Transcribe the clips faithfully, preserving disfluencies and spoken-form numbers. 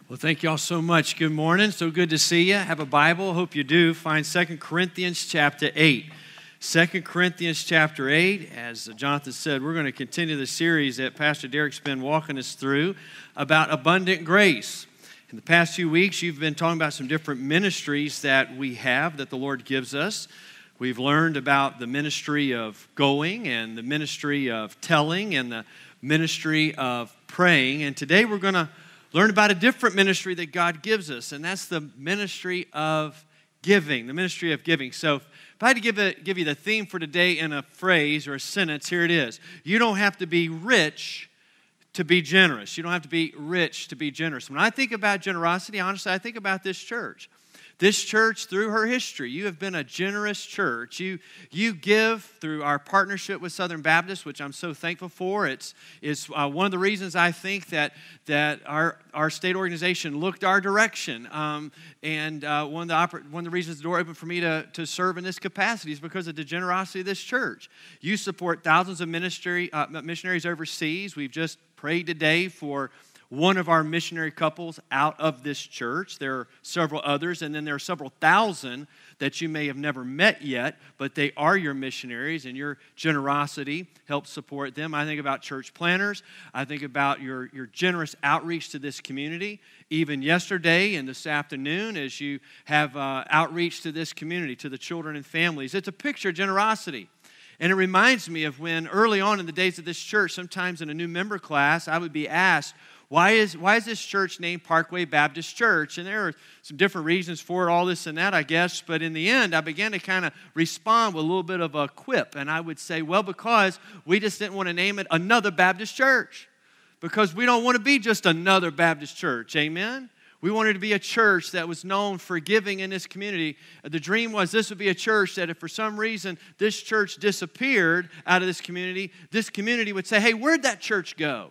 Well, thank you all so much. Good morning. So good to see you. Have a Bible. Hope you do. Find Second Corinthians chapter eight. Second Corinthians chapter eight. As Jonathan said, we're going to continue the series that Pastor Derek's been walking us through about abundant grace. In the past few weeks, you've been talking about some different ministries that we have, that the Lord gives us. We've learned about the ministry of going and the ministry of telling and the ministry of praying. And today we're going to learn about a different ministry that God gives us, and that's the ministry of giving, the ministry of giving. So if I had to give, a, give you the theme for today in a phrase or a sentence, here it is. You don't have to be rich to be generous. You don't have to be rich to be generous. When I think about generosity, honestly, I think about this church. This church, through her history, you have been a generous church. You, you give through our partnership with Southern Baptist, which I'm so thankful for. It's, it's uh, one of the reasons I think that, that our, our state organization looked our direction. Um, and uh, one, of the oper- one of the reasons the door opened for me to, to serve in this capacity is because of the generosity of this church. You support thousands of ministry, uh, missionaries overseas. We've just prayed today for one of our missionary couples out of this church. There are several others, and then there are several thousand that you may have never met yet, but they are your missionaries, and your generosity helps support them. I think about church planners. I think about your, your generous outreach to this community. Even yesterday and this afternoon, as you have uh, outreach to this community, to the children and families, it's a picture of generosity. And it reminds me of when early on in the days of this church, sometimes in a new member class, I would be asked, Why is why is this church named Parkway Baptist Church? And there are some different reasons for it, all this and that, I guess. But in the end, I began to kind of respond with a little bit of a quip. And I would say, well, because we just didn't want to name it another Baptist church. Because we don't want to be just another Baptist church. Amen? We wanted to be a church that was known for giving in this community. The dream was this would be a church that if for some reason this church disappeared out of this community, this community would say, hey, where'd that church go?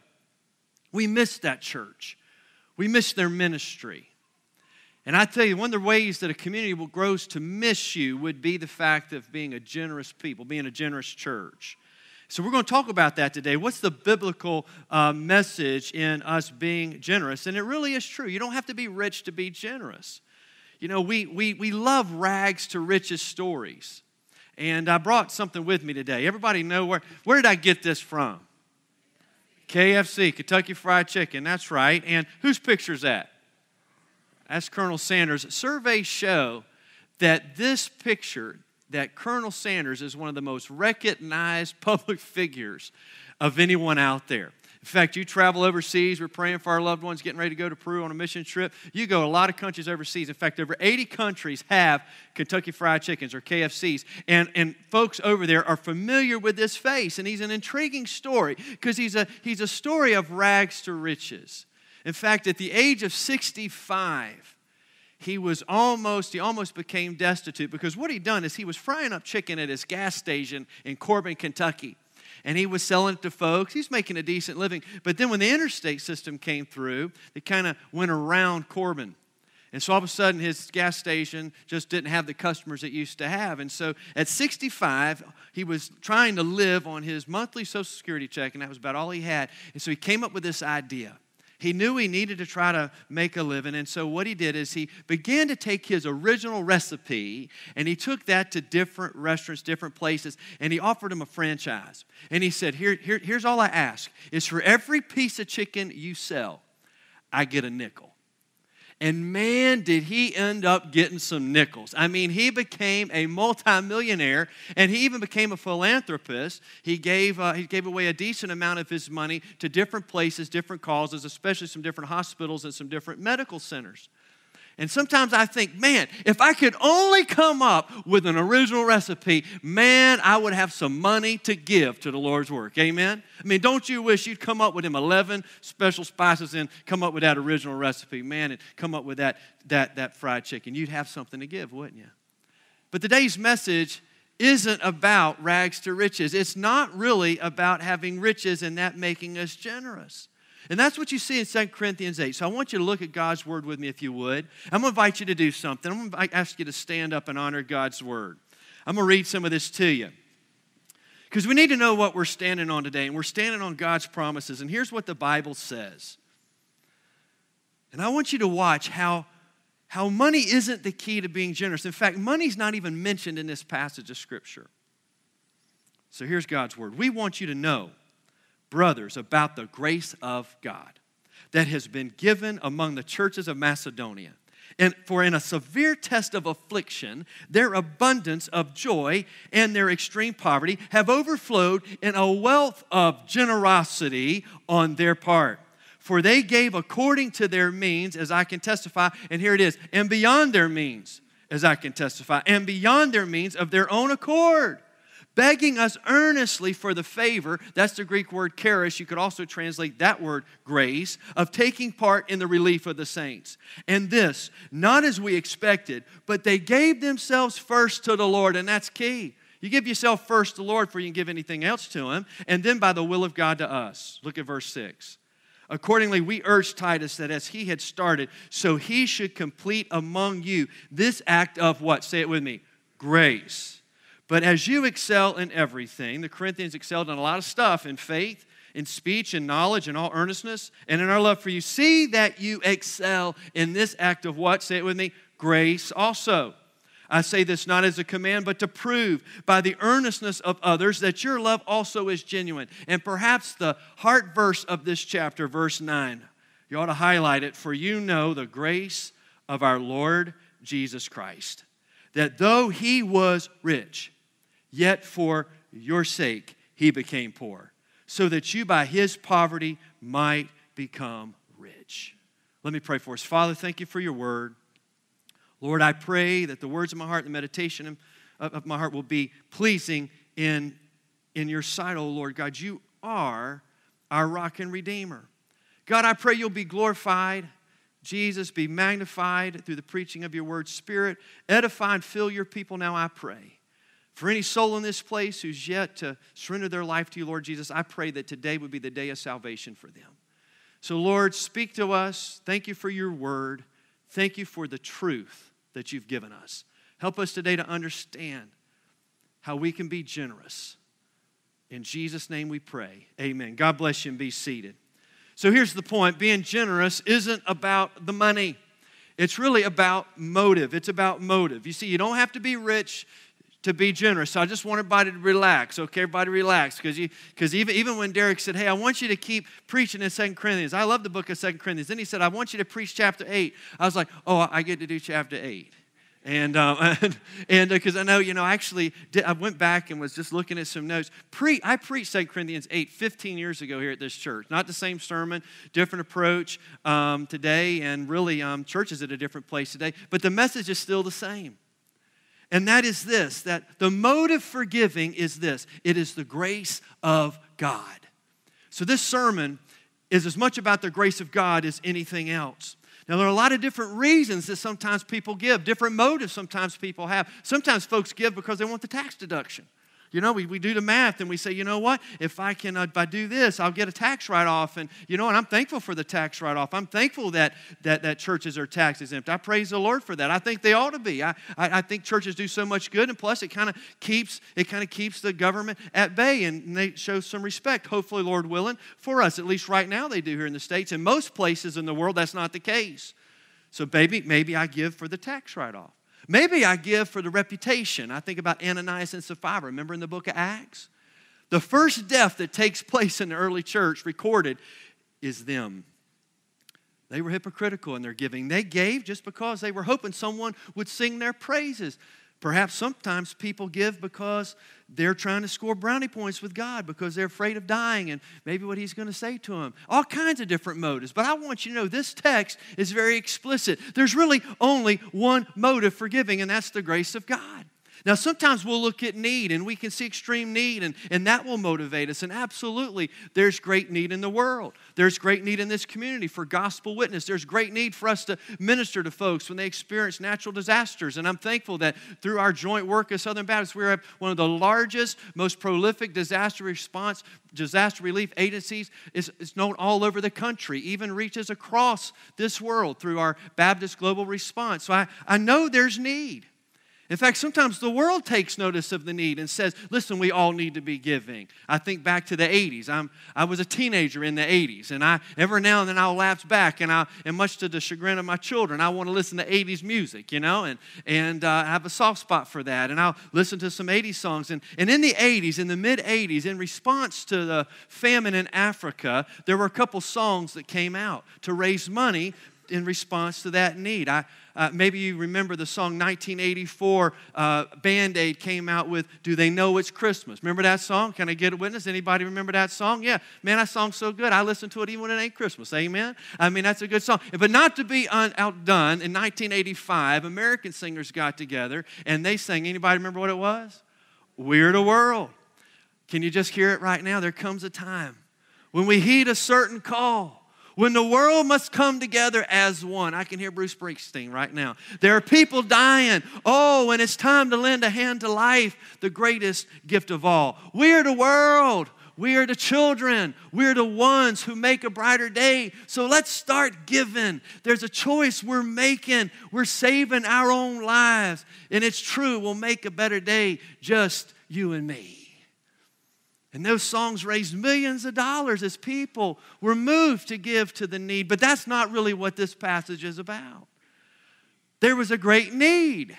We missed that church. We missed their ministry. And I tell you, one of the ways that a community will grows to miss you would be the fact of being a generous people, being a generous church. So we're going to talk about that today. What's the biblical uh, message in us being generous? And it really is true. You don't have to be rich to be generous. You know, we we we love rags to riches stories. And I brought something with me today. Everybody know where, where did I get this from? K F C, Kentucky Fried Chicken, that's right. And whose picture's that? That's Colonel Sanders. Surveys show that this picture, that Colonel Sanders is one of the most recognized public figures of anyone out there. In fact, you travel overseas, we're praying for our loved ones getting ready to go to Peru on a mission trip. You go to a lot of countries overseas. In fact, over eighty countries have Kentucky Fried Chickens or K F Cs. And, and folks over there are familiar with this face. And he's an intriguing story because he's a, he's a story of rags to riches. In fact, at the age of sixty-five, he was almost, he almost became destitute because what he'd done is he was frying up chicken at his gas station in Corbin, Kentucky. And he was selling it to folks. He's making a decent living. But then when the interstate system came through, it kind of went around Corbin. And so all of a sudden, his gas station just didn't have the customers it used to have. And so at sixty-five, he was trying to live on his monthly Social Security check, and that was about all he had. And so he came up with this idea. He knew he needed to try to make a living, and so what he did is he began to take his original recipe, and he took that to different restaurants, different places, and he offered them a franchise. And he said, here, here, here's all I ask, is for every piece of chicken you sell, I get a nickel. And man, did he end up getting some nickels. I mean, he became a multimillionaire, and he even became a philanthropist. He gave uh, he gave away a decent amount of his money to different places, different causes, especially some different hospitals and some different medical centers. And sometimes I think, man, if I could only come up with an original recipe, man, I would have some money to give to the Lord's work. Amen? I mean, don't you wish you'd come up with him eleven special spices and come up with that original recipe, man, and come up with that, that, that fried chicken. You'd have something to give, wouldn't you? But today's message isn't about rags to riches. It's not really about having riches and that making us generous. And that's what you see in Second Corinthians eight. So I want you to look at God's word with me if you would. I'm going to invite you to do something. I'm going to ask you to stand up and honor God's word. I'm going to read some of this to you. Because we need to know what we're standing on today. And we're standing on God's promises. And here's what the Bible says. And I want you to watch how, how money isn't the key to being generous. In fact, money's not even mentioned in this passage of Scripture. So here's God's word. We want you to know, brothers, about the grace of God that has been given among the churches of Macedonia. And for in a severe test of affliction, their abundance of joy and their extreme poverty have overflowed in a wealth of generosity on their part. For they gave according to their means, as I can testify, and here it is, and beyond their means, as I can testify, and beyond their means of their own accord, begging us earnestly for the favor, that's the Greek word charis, you could also translate that word grace, of taking part in the relief of the saints. And this, not as we expected, but they gave themselves first to the Lord, and that's key. You give yourself first to the Lord before you can give anything else to Him, and then by the will of God to us. Look at verse six. Accordingly, we urge Titus that as he had started, so he should complete among you this act of what? Say it with me. Grace. But as you excel in everything, the Corinthians excelled in a lot of stuff, in faith, in speech, in knowledge, in all earnestness, and in our love for you. See that you excel in this act of what? Say it with me. Grace also. I say this not as a command, but to prove by the earnestness of others that your love also is genuine. And perhaps the heart verse of this chapter, verse nine, you ought to highlight it. For you know the grace of our Lord Jesus Christ, that though He was rich, yet for your sake He became poor, so that you by His poverty might become rich. Let me pray for us. Father, thank you for your word. Lord, I pray that the words of my heart and the meditation of my heart will be pleasing in, in your sight, oh Lord God. You are our rock and redeemer. God, I pray you'll be glorified. Jesus, be magnified through the preaching of your word. Spirit, edify and fill your people now, I pray. For any soul in this place who's yet to surrender their life to you, Lord Jesus, I pray that today would be the day of salvation for them. So, Lord, speak to us. Thank you for your word. Thank you for the truth that you've given us. Help us today to understand how we can be generous. In Jesus' name we pray. Amen. God bless you and be seated. So here's the point. Being generous isn't about the money. It's really about motive. It's about motive. You see, you don't have to be rich to be generous. So I just want everybody to relax. Okay, everybody relax. Because you, because even, even when Derek said, hey, I want you to keep preaching in Second Corinthians. I love the book of Second Corinthians. Then he said, I want you to preach chapter eight. I was like, oh, I get to do chapter eight. And uh, and because uh, I know, you know, I actually did, I went back and was just looking at some notes. Pre, I preached Second Corinthians eight fifteen years ago here at this church. Not the same sermon, different approach um, today, and really um, church is at a different place today. But the message is still the same. And that is this, that the motive for giving is this. It is the grace of God. So this sermon is as much about the grace of God as anything else. Now, there are a lot of different reasons that sometimes people give, different motives sometimes people have. Sometimes folks give because they want the tax deduction. You know, we, we do the math and we say, you know what, if I can, uh, if I do this, I'll get a tax write-off. And, you know, and I'm thankful for the tax write-off. I'm thankful that that, that churches are tax exempt. I praise the Lord for that. I think they ought to be. I, I, I think churches do so much good, and plus it kind of keeps it kind of keeps the government at bay, and they show some respect, hopefully, Lord willing, for us. At least right now they do here in the States. In most places in the world, that's not the case. So maybe, maybe I give for the tax write-off. Maybe I give for the reputation. I think about Ananias and Sapphira. Remember in the book of Acts? The first death that takes place in the early church recorded is them. They were hypocritical in their giving. They gave just because they were hoping someone would sing their praises. Perhaps sometimes people give because they're trying to score brownie points with God, because they're afraid of dying and maybe what He's going to say to them. All kinds of different motives. But I want you to know this text is very explicit. There's really only one motive for giving, and that's the grace of God. Now, sometimes we'll look at need, and we can see extreme need, and, and that will motivate us. And absolutely, there's great need in the world. There's great need in this community for gospel witness. There's great need for us to minister to folks when they experience natural disasters. And I'm thankful that through our joint work at Southern Baptist, we have one of the largest, most prolific disaster response, disaster relief agencies. It's, it's known all over the country, even reaches across this world through our Baptist Global Response. So I, I know there's need. In fact, sometimes the world takes notice of the need and says, listen, we all need to be giving. I think back to the eighties. I'm, I was a teenager in the eighties, and I every now and then I'll lapse back, and, I, and much to the chagrin of my children, I want to listen to eighties music, you know, and, and uh, I have a soft spot for that, and I'll listen to some eighties songs. And, and in the eighties, in the mid-eighties, in response to the famine in Africa, there were a couple songs that came out to raise money in response to that need. I, uh, maybe you remember the song nineteen eighty-four, uh, Band-Aid came out with, Do They Know It's Christmas? Remember that song? Can I get a witness? Anybody remember that song? Yeah, man, that song's so good. I listen to it even when it ain't Christmas. Amen? I mean, that's a good song. But not to be un- outdone, in nineteen eighty-five, American singers got together, and they sang, anybody remember what it was? We're the World. Can you just hear it right now? There comes a time when we heed a certain call, when the world must come together as one. I can hear Bruce Springsteen right now. There are people dying. Oh, and it's time to lend a hand to life, the greatest gift of all. We're the world. We are the children. We're the ones who make a brighter day. So let's start giving. There's a choice we're making. We're saving our own lives. And it's true, we'll make a better day, just you and me. And those songs raised millions of dollars as people were moved to give to the need. But that's not really what this passage is about. There was a great need.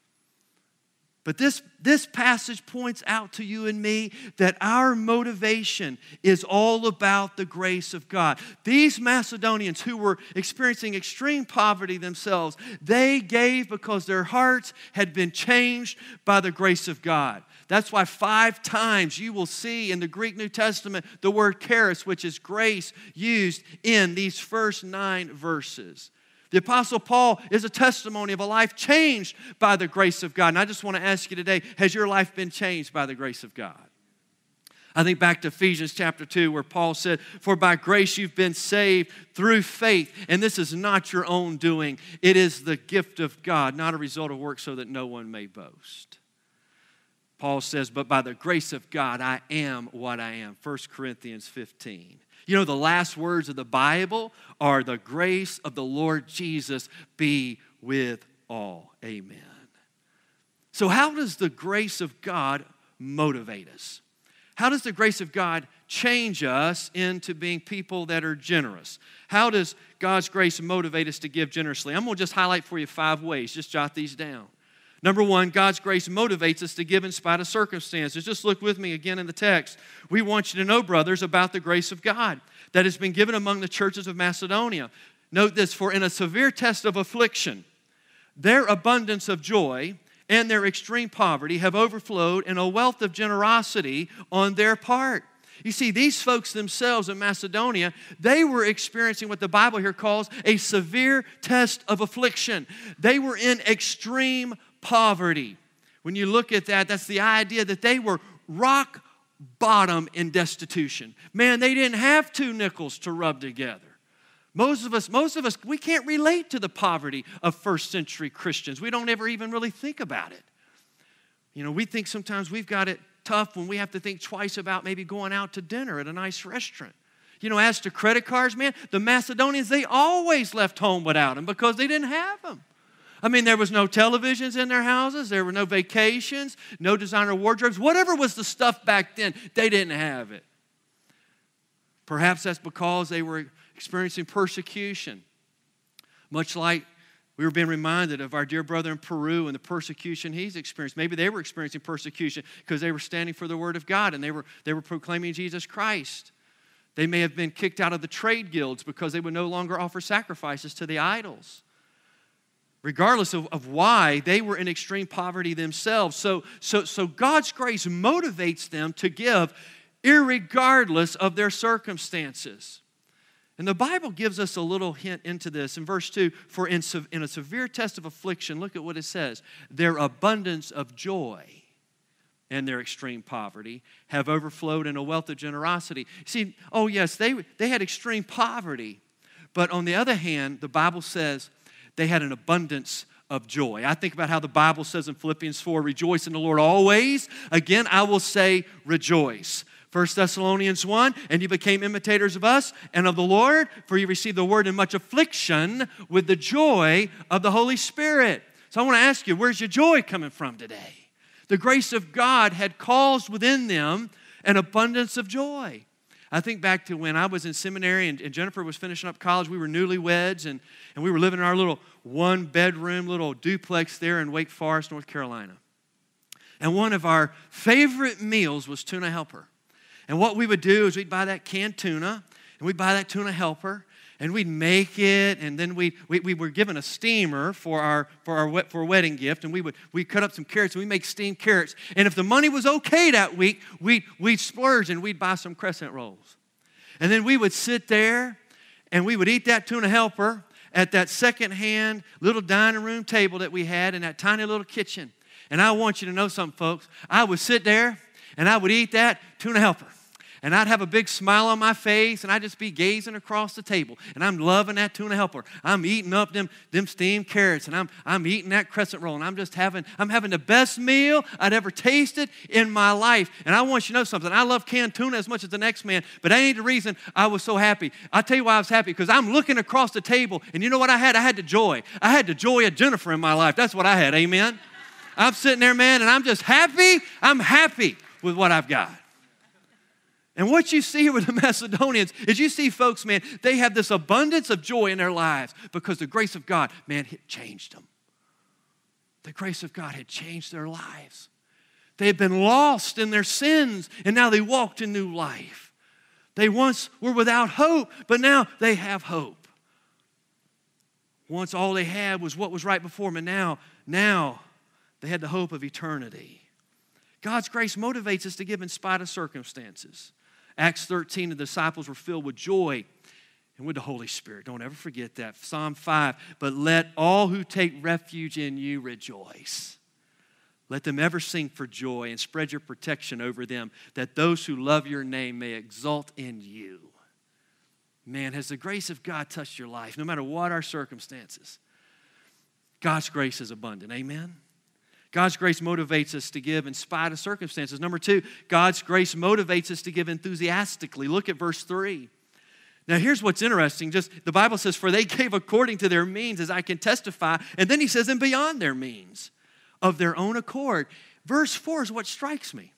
But this, this passage points out to you and me that our motivation is all about the grace of God. These Macedonians who were experiencing extreme poverty themselves, they gave because their hearts had been changed by the grace of God. That's why five times you will see in the Greek New Testament the word charis, which is grace, used in these first nine verses. The Apostle Paul is a testimony of a life changed by the grace of God. And I just want to ask you today, has your life been changed by the grace of God? I think back to Ephesians chapter two where Paul said, for by grace you've been saved through faith. And this is not your own doing. It is the gift of God, not a result of work so that no one may boast. Paul says, but by the grace of God, I am what I am. First Corinthians fifteen. You know, the last words of the Bible are the grace of the Lord Jesus be with all. Amen. So how does the grace of God motivate us? How does the grace of God change us into being people that are generous? How does God's grace motivate us to give generously? I'm going to just highlight for you five ways. Just jot these down. Number one, God's grace motivates us to give in spite of circumstances. Just look with me again in the text. We want you to know, brothers, about the grace of God that has been given among the churches of Macedonia. Note this, for in a severe test of affliction, their abundance of joy and their extreme poverty have overflowed in a wealth of generosity on their part. You see, these folks themselves in Macedonia, they were experiencing what the Bible here calls a severe test of affliction. They were in extreme poverty. When you look at that, that's the idea that they were rock bottom in destitution. Man, they didn't have two nickels to rub together. Most of us, most of us, we can't relate to the poverty of first century Christians. We don't ever even really think about it. You know, we think sometimes we've got it tough when we have to think twice about maybe going out to dinner at a nice restaurant. You know, as to credit cards, man, the Macedonians, they always left home without them because they didn't have them. I mean, there was no televisions in their houses. There were no vacations, no designer wardrobes. Whatever was the stuff back then, they didn't have it. Perhaps that's because they were experiencing persecution. Much like we were being reminded of our dear brother in Peru and the persecution he's experienced. Maybe they were experiencing persecution because they were standing for the Word of God and they were, they were proclaiming Jesus Christ. They may have been kicked out of the trade guilds because they would no longer offer sacrifices to the idols. Regardless of, of why, they were in extreme poverty themselves. So, so, so God's grace motivates them to give irregardless of their circumstances. And the Bible gives us a little hint into this. In verse two, for in, in a severe test of affliction, look at what it says. Their abundance of joy and their extreme poverty have overflowed in a wealth of generosity. See, oh yes, they, they had extreme poverty. But on the other hand, the Bible says they had an abundance of joy. I think about how the Bible says in Philippians four, rejoice in the Lord always. Again, I will say rejoice. First Thessalonians one, and you became imitators of us and of the Lord, for you received the word in much affliction with the joy of the Holy Spirit. So I want to ask you, where's your joy coming from today? The grace of God had caused within them an abundance of joy. I think back to when I was in seminary and, and Jennifer was finishing up college. We were newlyweds, and, and we were living in our little one-bedroom little duplex there in Wake Forest, North Carolina. And one of our favorite meals was tuna helper. And what we would do is we'd buy that canned tuna, and we'd buy that tuna helper, and we'd make it, and then we we, we were given a steamer for our for our for a wedding gift, and we would we cut up some carrots, and we make steamed carrots. And if the money was okay that week, we'd we'd splurge and we'd buy some crescent rolls. And then we would sit there, and we would eat that tuna helper at that secondhand little dining room table that we had in that tiny little kitchen. And I want you to know something, folks. I would sit there, and I would eat that tuna helper. And I'd have a big smile on my face, and I'd just be gazing across the table. And I'm loving that tuna helper. I'm eating up them, them steamed carrots, and I'm, I'm eating that crescent roll, and I'm just having, I'm having the best meal I'd ever tasted in my life. And I want you to know something. I love canned tuna as much as the next man, but that ain't the reason I was so happy. I'll tell you why I was happy, because I'm looking across the table, and you know what I had? I had the joy. I had the joy of Jennifer in my life. That's what I had, amen? I'm sitting there, man, and I'm just happy. I'm happy with what I've got. And what you see here with the Macedonians is you see folks, man, they have this abundance of joy in their lives because the grace of God, man, it changed them. The grace of God had changed their lives. They had been lost in their sins, and now they walked in new life. They once were without hope, but now they have hope. Once all they had was what was right before them, and now, now they had the hope of eternity. God's grace motivates us to give in spite of circumstances. Acts thirteen, the disciples were filled with joy and with the Holy Spirit. Don't ever forget that. Psalm five, but let all who take refuge in you rejoice. Let them ever sing for joy and spread your protection over them, that those who love your name may exult in you. Man, has the grace of God touched your life, no matter what our circumstances? God's grace is abundant. Amen? God's grace motivates us to give in spite of circumstances. Number two, God's grace motivates us to give enthusiastically. Look at verse three. Now here's what's interesting. Just the Bible says, for they gave according to their means, as I can testify. And then he says, and beyond their means, of their own accord. Verse four is what strikes me.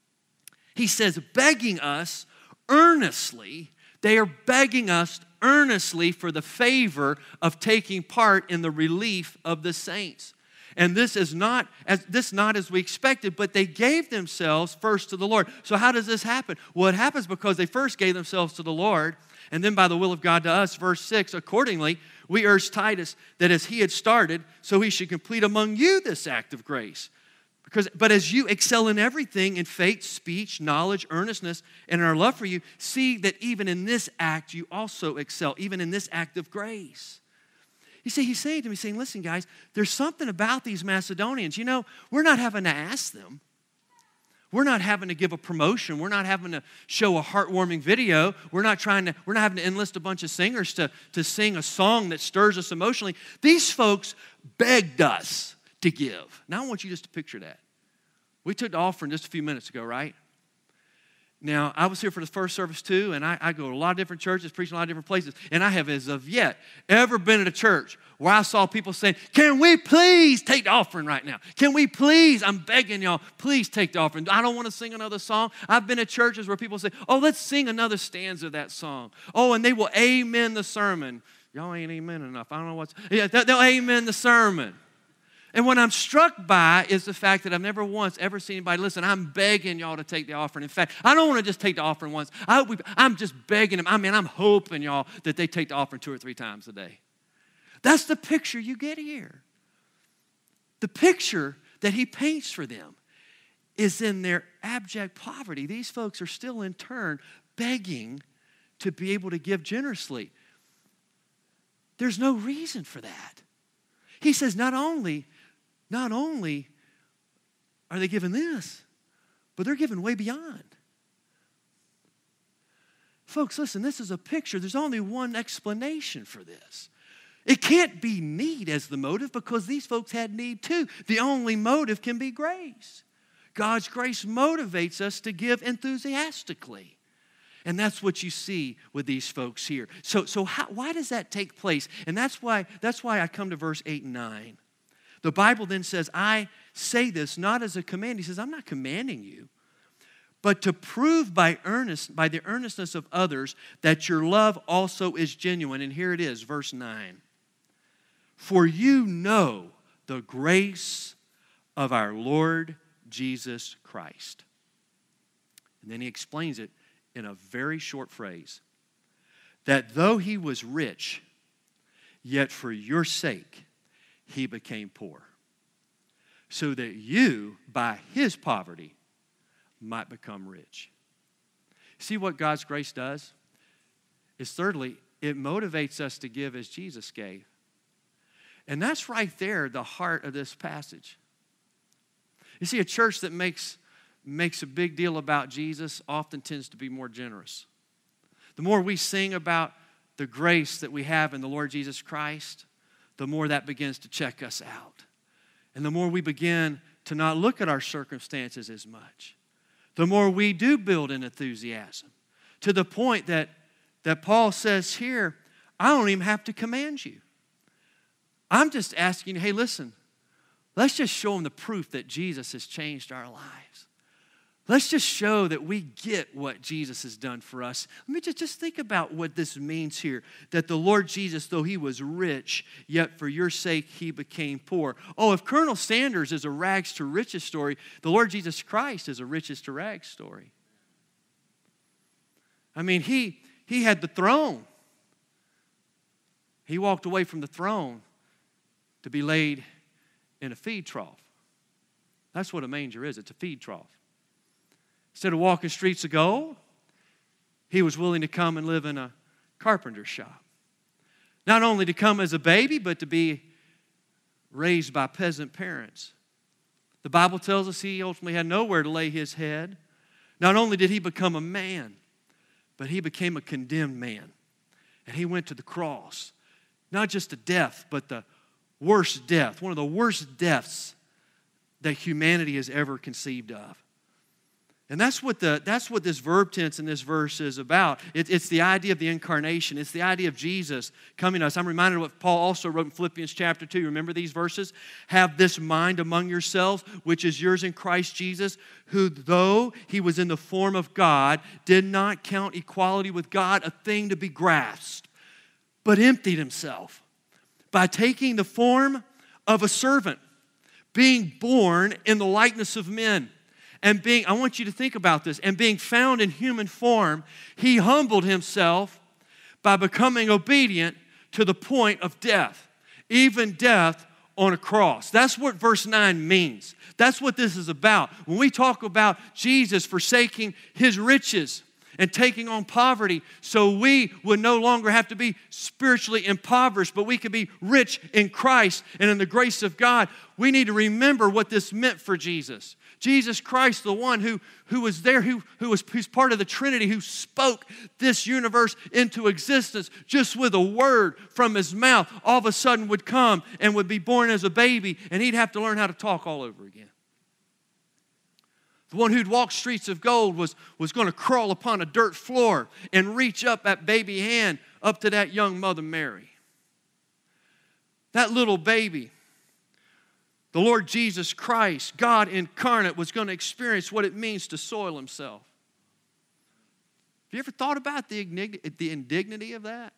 He says, begging us earnestly. They are begging us earnestly for the favor of taking part in the relief of the saints. And this is not as this not as we expected, but they gave themselves first to the Lord. So how does this happen? Well, it happens because they first gave themselves to the Lord, and then by the will of God to us, verse six, accordingly, we urge Titus that as he had started, so he should complete among you this act of grace. Because, but as you excel in everything, in faith, speech, knowledge, earnestness, and in our love for you, see that even in this act you also excel, even in this act of grace. You see, he's saying to me, saying, listen, guys, there's something about these Macedonians. You know, we're not having to ask them. We're not having to give a promotion. We're not having to show a heartwarming video. We're not trying to, we're not having to enlist a bunch of singers to, to sing a song that stirs us emotionally. These folks begged us to give. Now I want you just to picture that. We took the offering just a few minutes ago, right? Now, I was here for the first service too, and I, I go to a lot of different churches, preach in a lot of different places, and I have as of yet ever been at a church where I saw people saying, can we please take the offering right now? Can we please, I'm begging y'all, please take the offering. I don't want to sing another song. I've been at churches where people say, oh, let's sing another stanza of that song. Oh, and they will amen the sermon. Y'all ain't amen enough. I don't know what's, yeah, they'll amen the sermon. And what I'm struck by is the fact that I've never once ever seen anybody, listen, I'm begging y'all to take the offering. In fact, I don't want to just take the offering once. I, we, I'm just begging them. I mean, I'm hoping, y'all, that they take the offering two or three times a day. That's the picture you get here. The picture that he paints for them is in their abject poverty. These folks are still in turn begging to be able to give generously. There's no reason for that. He says not only Not only are they given this, but they're given way beyond. Folks, listen, this is a picture. There's only one explanation for this. It can't be need as the motive because these folks had need too. The only motive can be grace. God's grace motivates us to give enthusiastically. And that's what you see with these folks here. So, so how, why does that take place? And that's why, that's why I come to verse eight and nine. The Bible then says, I say this not as a command. He says, I'm not commanding you, but to prove by earnest, by the earnestness of others that your love also is genuine. And here it is, verse nine. For you know the grace of our Lord Jesus Christ. And then he explains it in a very short phrase. That though he was rich, yet for your sake he became poor. So that you, by his poverty, might become rich. See what God's grace does? Is thirdly, it motivates us to give as Jesus gave. And that's right there, the heart of this passage. You see, a church that makes, makes a big deal about Jesus often tends to be more generous. The more we sing about the grace that we have in the Lord Jesus Christ, the more that begins to check us out. And the more we begin to not look at our circumstances as much, the more we do build in enthusiasm. To the point that, that Paul says here, I don't even have to command you. I'm just asking you, hey, listen, let's just show them the proof that Jesus has changed our lives. Let's just show that we get what Jesus has done for us. Let me just, just think about what this means here. That the Lord Jesus, though he was rich, yet for your sake he became poor. Oh, if Colonel Sanders is a rags to riches story, the Lord Jesus Christ is a riches to rags story. I mean, he, he had the throne. He walked away from the throne to be laid in a feed trough. That's what a manger is. It's a feed trough. Instead of walking streets of gold, he was willing to come and live in a carpenter shop. Not only to come as a baby, but to be raised by peasant parents. The Bible tells us he ultimately had nowhere to lay his head. Not only did he become a man, but he became a condemned man. And he went to the cross. Not just the death, but the worst death. One of the worst deaths that humanity has ever conceived of. And that's what the that's what this verb tense in this verse is about. It, it's the idea of the incarnation. It's the idea of Jesus coming to us. I'm reminded of what Paul also wrote in Philippians chapter two. Remember these verses? Have this mind among yourselves, which is yours in Christ Jesus, who though he was in the form of God, did not count equality with God a thing to be grasped, but emptied himself by taking the form of a servant, being born in the likeness of men. And being, I want you to think about this, and being found in human form, he humbled himself by becoming obedient to the point of death, even death on a cross. That's what verse nine means. That's what this is about. When we talk about Jesus forsaking his riches and taking on poverty so we would no longer have to be spiritually impoverished, but we could be rich in Christ and in the grace of God, we need to remember what this meant for Jesus. Jesus Christ, the one who, who was there, who, who was who's part of the Trinity, who spoke this universe into existence just with a word from his mouth, all of a sudden would come and would be born as a baby, and he'd have to learn how to talk all over again. The one who'd walk streets of gold was, was going to crawl upon a dirt floor and reach up that baby hand up to that young Mother Mary. That little baby, the Lord Jesus Christ, God incarnate, was going to experience what it means to soil himself. Have you ever thought about the the indignity of that?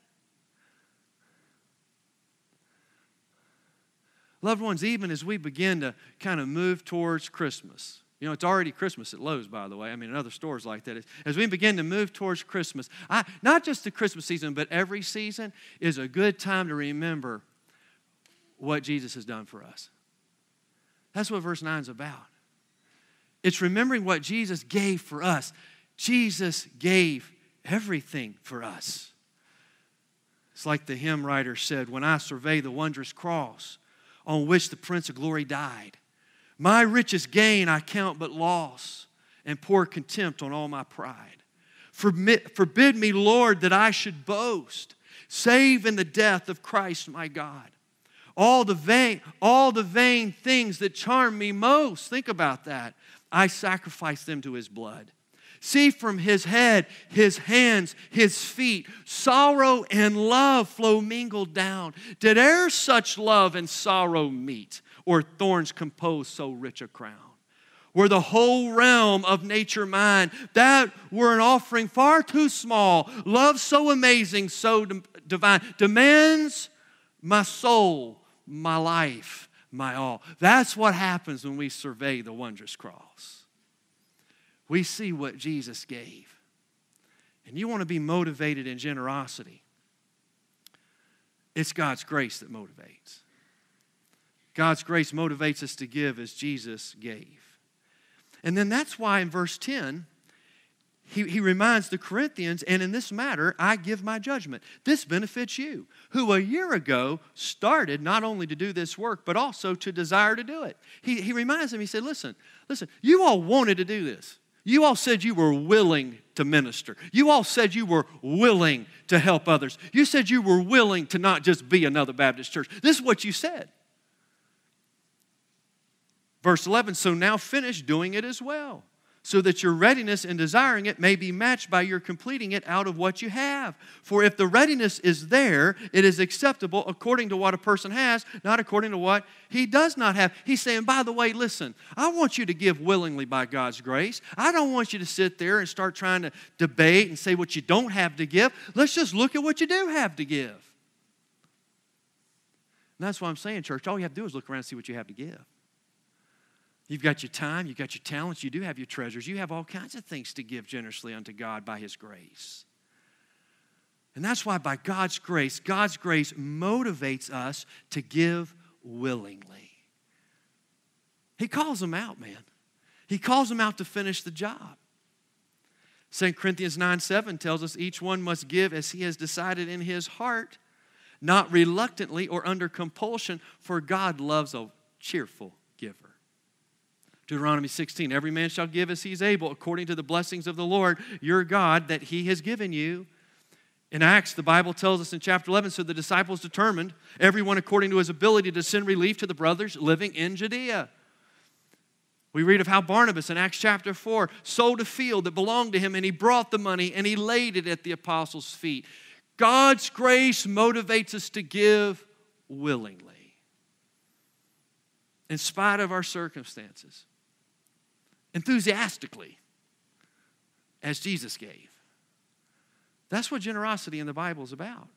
Loved ones, even as we begin to kind of move towards Christmas, you know, it's already Christmas at Lowe's, by the way. I mean, in other stores like that. As we begin to move towards Christmas, I, not just the Christmas season, but every season is a good time to remember what Jesus has done for us. That's what verse nine is about. It's remembering what Jesus gave for us. Jesus gave everything for us. It's like the hymn writer said, when I survey the wondrous cross on which the Prince of Glory died, my richest gain I count but loss, and pour contempt on all my pride. Forbid, forbid me, Lord, that I should boast, save in the death of Christ my God. All the vain, all the vain things that charm me most, think about that. I sacrifice them to his blood. See, from his head, his hands, his feet, sorrow and love flow mingled down. Did e'er such love and sorrow meet, or thorns compose so rich a crown? Were the whole realm of nature mine, that were an offering far too small. Love so amazing, so divine, demands my soul, my life, my all. That's what happens when we survey the wondrous cross. We see what Jesus gave. And you want to be motivated in generosity. It's God's grace that motivates. God's grace motivates us to give as Jesus gave. And then that's why in verse ten, he, he reminds the Corinthians, and in this matter, I give my judgment. This benefits you, who a year ago started not only to do this work, but also to desire to do it. He, he reminds them, he said, listen, listen, you all wanted to do this. You all said you were willing to minister. You all said you were willing to help others. You said you were willing to not just be another Baptist church. This is what you said. Verse eleven, so now finish doing it as well, so that your readiness in desiring it may be matched by your completing it out of what you have. For if the readiness is there, it is acceptable according to what a person has, not according to what he does not have. He's saying, by the way, listen, I want you to give willingly by God's grace. I don't want you to sit there and start trying to debate and say what you don't have to give. Let's just look at what you do have to give. And that's what I'm saying, church. All you have to do is look around and see what you have to give. You've got your time, you've got your talents, you do have your treasures. You have all kinds of things to give generously unto God by His grace. And that's why by God's grace, God's grace motivates us to give willingly. He calls them out, man. He calls them out to finish the job. Second Corinthians nine seven tells us each one must give as he has decided in his heart, not reluctantly or under compulsion, for God loves a cheerful giver. Deuteronomy sixteen, every man shall give as he is able, according to the blessings of the Lord, your God, that He has given you. In Acts, the Bible tells us in chapter eleven, so the disciples determined, everyone according to his ability, to send relief to the brothers living in Judea. We read of how Barnabas in Acts chapter four sold a field that belonged to him, and he brought the money and he laid it at the apostles' feet. God's grace motivates us to give willingly, in spite of our circumstances. Enthusiastically, as Jesus gave. That's what generosity in the Bible is about.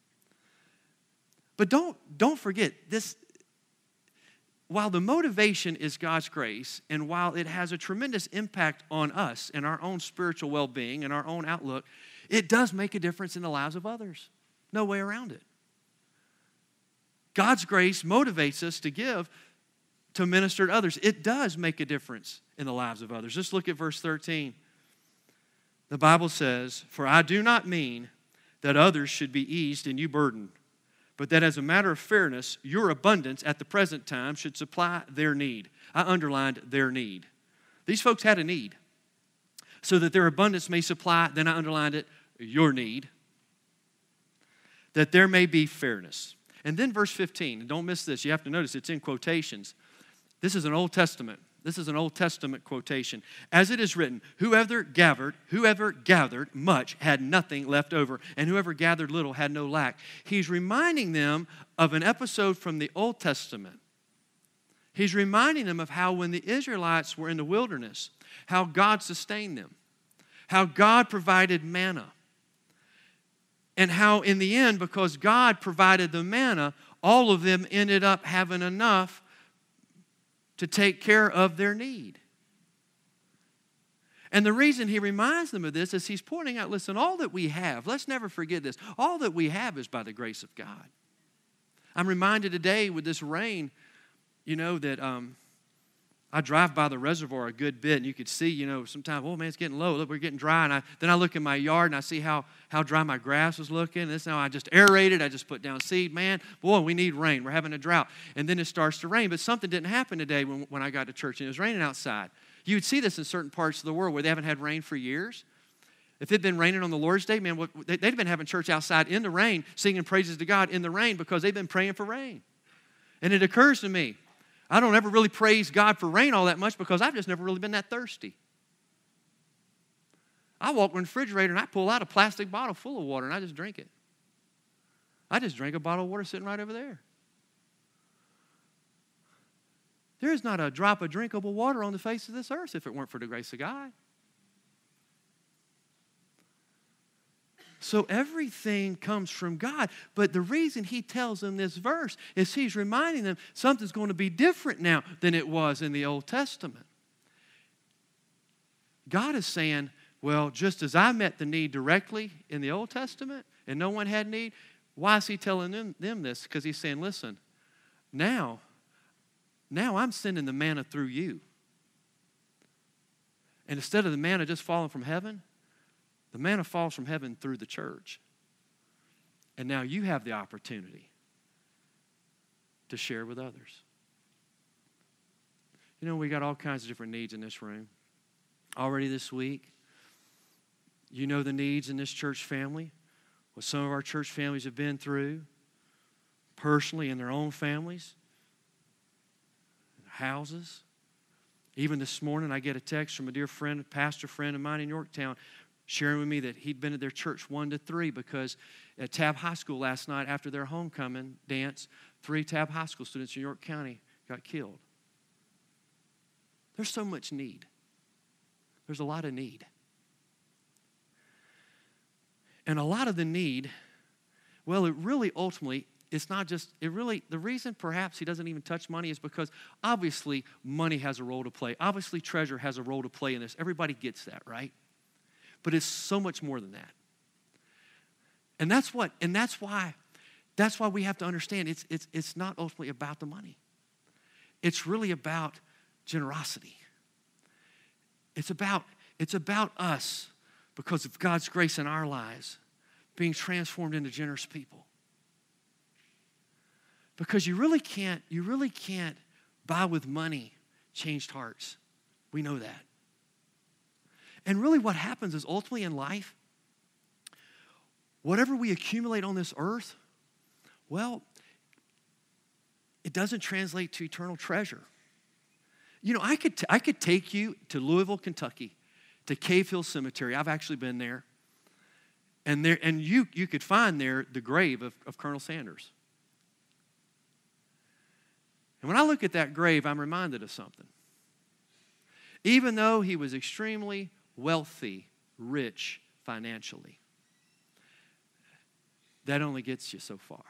But don't, don't forget, this, while the motivation is God's grace, and while it has a tremendous impact on us and our own spiritual well-being and our own outlook, it does make a difference in the lives of others. No way around it. God's grace motivates us to give, to minister to others. It does make a difference in the lives of others. Just look at verse thirteen. The Bible says, for I do not mean that others should be eased and you burdened, but that as a matter of fairness, your abundance at the present time should supply their need. I underlined their need. These folks had a need. So that their abundance may supply, then I underlined it, your need. That there may be fairness. And then verse fifteen, and don't miss this, you have to notice it's in quotations. This is an Old Testament. This is an Old Testament quotation. As it is written, whoever gathered, whoever gathered much had nothing left over, and whoever gathered little had no lack. He's reminding them of an episode from the Old Testament. He's reminding them of how when the Israelites were in the wilderness, how God sustained them, how God provided manna, and how in the end, because God provided the manna, all of them ended up having enough to take care of their need. And the reason he reminds them of this is he's pointing out, listen, all that we have, let's never forget this, all that we have is by the grace of God. I'm reminded today with this rain, you know, that um, I drive by the reservoir a good bit, and you could see, you know, sometimes, oh man, it's getting low. Look, we're getting dry. And I, then I look in my yard and I see how, how dry my grass was looking. And this now I just aerated. I just put down seed. Man, boy, we need rain. We're having a drought. And then it starts to rain. But something didn't happen today when, when I got to church, and it was raining outside. You would see this in certain parts of the world where they haven't had rain for years. If it had been raining on the Lord's Day, man, they'd have been having church outside in the rain, singing praises to God in the rain because they've been praying for rain. And it occurs to me, I don't ever really praise God for rain all that much because I've just never really been that thirsty. I walk in the refrigerator and I pull out a plastic bottle full of water and I just drink it. I just drank a bottle of water sitting right over there. There is not a drop of drinkable water on the face of this earth if it weren't for the grace of God. So everything comes from God. But the reason he tells them this verse is he's reminding them something's going to be different now than it was in the Old Testament. God is saying, well, just as I met the need directly in the Old Testament and no one had need, why is he telling them, them this? Because he's saying, listen, now, now I'm sending the manna through you. And instead of the manna just falling from heaven, the manna falls from heaven through the church. And now you have the opportunity to share with others. You know, we got all kinds of different needs in this room. Already this week, you know the needs in this church family, what some of our church families have been through, personally in their own families, houses. Even this morning, I get a text from a dear friend, a pastor friend of mine in Yorktown, sharing with me that he'd been at their church one to three because at Tabb High School last night after their homecoming dance, three Tabb High School students in York County got killed. There's so much need. There's a lot of need. And a lot of the need, well, it really ultimately, it's not just, it really, the reason perhaps he doesn't even touch money is because obviously money has a role to play. Obviously treasure has a role to play in this. Everybody gets that, right? But it's so much more than that. And that's what, and that's why, that's why we have to understand it's, it's, it's not ultimately about the money. It's really about generosity. It's about, it's about us, because of God's grace in our lives, being transformed into generous people. Because you really can't, you really can't buy with money changed hearts. We know that. And really what happens is ultimately in life, whatever we accumulate on this earth, well, it doesn't translate to eternal treasure. You know, I could, t- I could take you to Louisville, Kentucky, to Cave Hill Cemetery. I've actually been there. And there, and you, you could find there the grave of, of Colonel Sanders. And when I look at that grave, I'm reminded of something. Even though he was extremely wealthy, rich financially, that only gets you so far.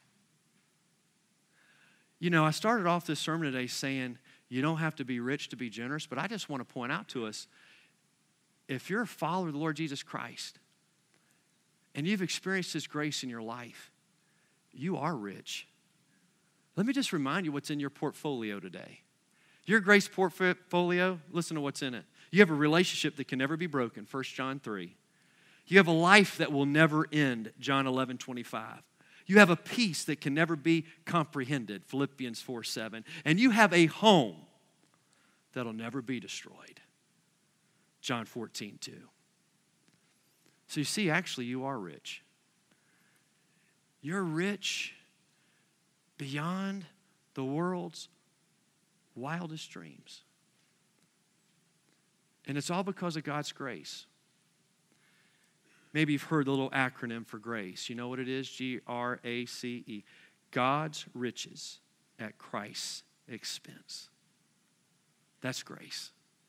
You know, I started off this sermon today saying you don't have to be rich to be generous, but I just want to point out to us, if you're a follower of the Lord Jesus Christ and you've experienced His grace in your life, you are rich. Let me just remind you what's in your portfolio today. Your grace portfolio, listen to what's in it. You have a relationship that can never be broken, First John three. You have a life that will never end, John eleven twenty-five. You have a peace that can never be comprehended, Philippians four seven. And you have a home that'll never be destroyed, John fourteen two. So you see, actually, you are rich. You're rich beyond the world's wildest dreams. And it's all because of God's grace. Maybe you've heard the little acronym for grace. You know what it is? G R A C E. God's riches at Christ's expense. That's grace.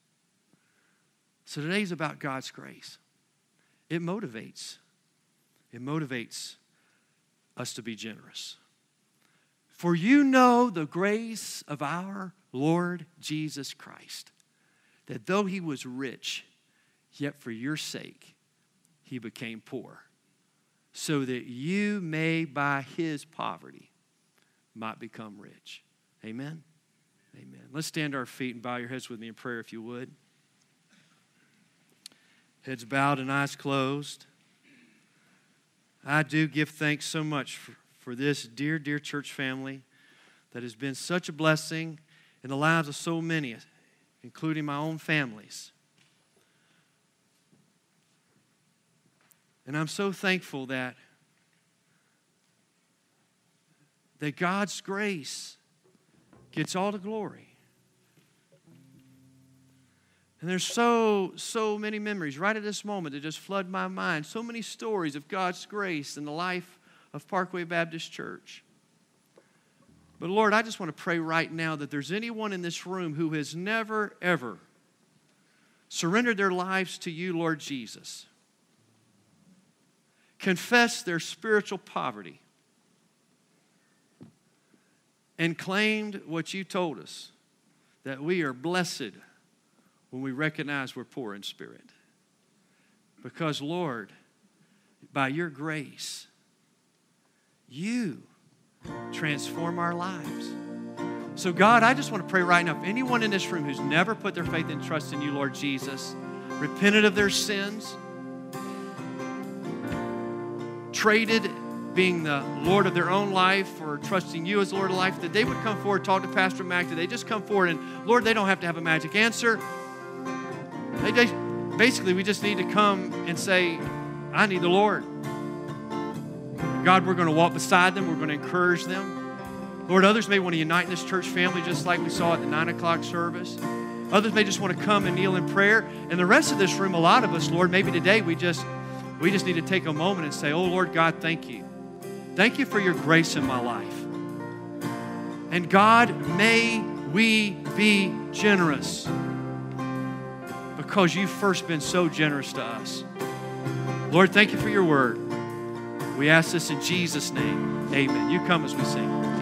So today's about God's grace. It motivates. It motivates us to be generous. For you know the grace of our Lord Jesus Christ, that though He was rich, yet for your sake He became poor, so that you may by His poverty might become rich. Amen? Amen. Let's stand to our feet and bow your heads with me in prayer if you would. Heads bowed and eyes closed. I do give thanks so much for, for this dear, dear church family that has been such a blessing in the lives of so many, including my own families. And I'm so thankful that, that God's grace gets all the glory. And there's so, so many memories right at this moment that just flood my mind. So many stories of God's grace in the life of Parkway Baptist Church. But Lord, I just want to pray right now that there's anyone in this room who has never, ever surrendered their lives to you, Lord Jesus. Confess their spiritual poverty and claimed what you told us, that we are blessed when we recognize we're poor in spirit. Because, Lord, by your grace, you transform our lives. So, God, I just want to pray right now, if anyone in this room who's never put their faith and trust in you, Lord Jesus, repented of their sins, traded being the Lord of their own life for trusting you as the Lord of life, that they would come forward, talk to Pastor Mac, that they just come forward and, Lord, they don't have to have a magic answer. They, they basically, we just need to come and say, I need the Lord. God, we're going to walk beside them. We're going to encourage them. Lord, others may want to unite in this church family just like we saw at the nine o'clock service. Others may just want to come and kneel in prayer. And the rest of this room, a lot of us, Lord, maybe today we just, we just need to take a moment and say, oh, Lord God, thank you. Thank you for your grace in my life. And God, may we be generous because you've first been so generous to us. Lord, thank you for your word. We ask this in Jesus' name. Amen. You come as we sing.